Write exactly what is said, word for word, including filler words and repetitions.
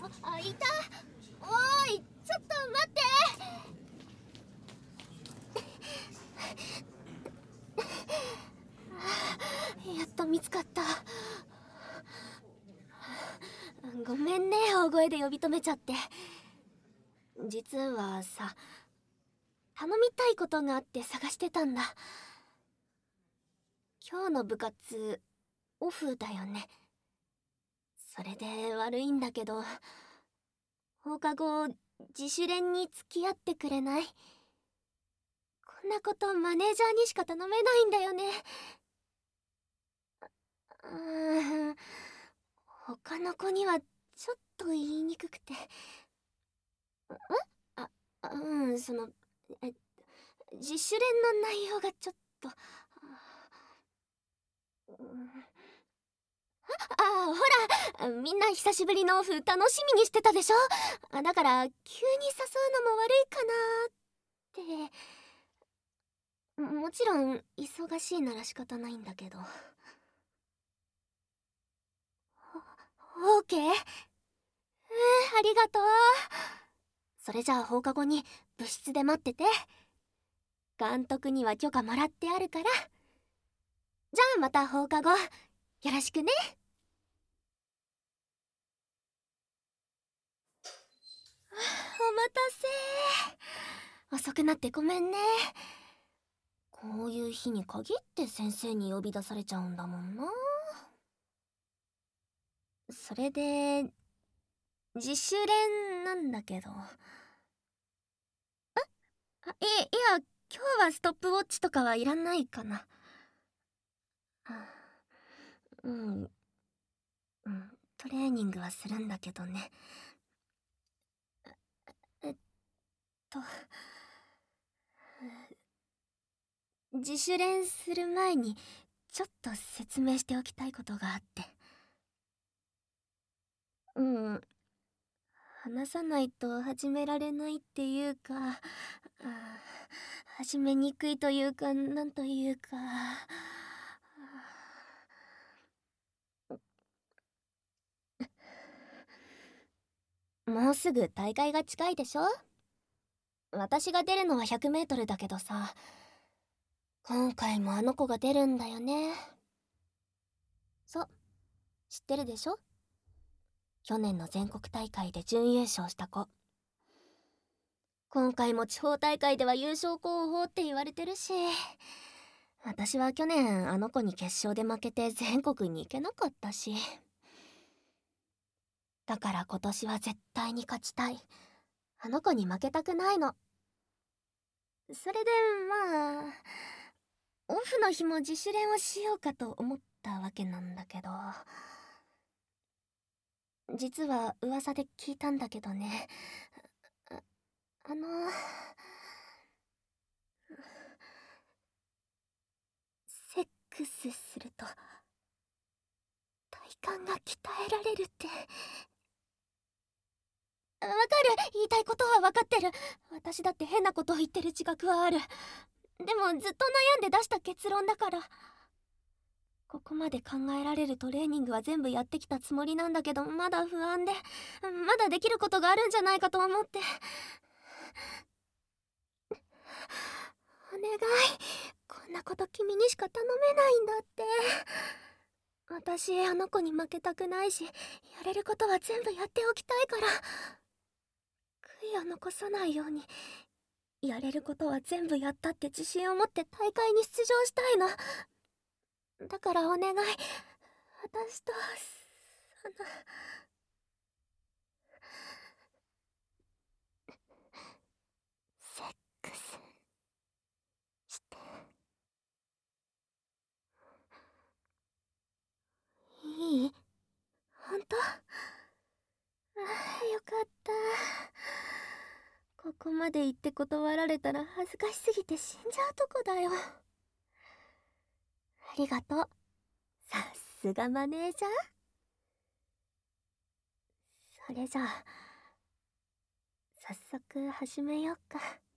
あ、いた。おーい、ちょっと待って。やっと見つかった。ごめんね、大声で呼び止めちゃって。実はさ、頼みたいことがあって探してたんだ。今日の部活オフだよね。それで悪いんだけど、放課後自主練に付き合ってくれない？こんなことマネージャーにしか頼めないんだよね。うーん、他の子にはちょっと言いにくくて。ん？あ、うん、そのえ自主練の内容がちょっと。ああ、ほら、みんな久しぶりのオフ楽しみにしてたでしょ。だから急に誘うのも悪いかなって。もちろん忙しいなら仕方ないんだけど。オーケー？うん、ありがとう。それじゃあ放課後に部室で待ってて。監督には許可もらってあるから。じゃあまた放課後よろしくね。お待たせ。遅くなってごめんね。こういう日に限って先生に呼び出されちゃうんだもんな。それで自主練なんだけど。あ、い、いや、今日はストップウォッチとかはいらないかな。うん、うん、トレーニングはするんだけどね。えっと自主練する前にちょっと説明しておきたいことがあって。うん、話さないと始められないっていうか、あ、始めにくいというか、なんというか。もうすぐ大会が近いでしょ。私が出るのはひゃくメートルだけどさ、今回もあの子が出るんだよね。そう、知ってるでしょ。去年の全国大会で準優勝した子。今回も地方大会では優勝候補って言われてるし、私は去年あの子に決勝で負けて全国に行けなかったし。だから今年は絶対に勝ちたい。あの子に負けたくないの。それでまあオフの日も自主練をしようかと思ったわけなんだけど、実は噂で聞いたんだけどね。あ、あのセックスすると体幹が鍛えられるって。わかる、言いたいことは分かってる。私だって変なことを言ってる自覚はある。でもずっと悩んで出した結論だから。ここまで考えられるトレーニングは全部やってきたつもりなんだけど、まだ不安で、まだできることがあるんじゃないかと思って。お願い、こんなこと君にしか頼めないんだって。私あの子に負けたくないし、やれることは全部やっておきたいから。悔いを残さないように、やれることは全部やったって自信を持って大会に出場したいの。だからお願い、私とそのセックスしていい？本当？ああ、よかった。ここまで言って断られたら恥ずかしすぎて死んじゃうとこだよ。ありがとう。さすがマネージャー。それじゃあ早速始めようか。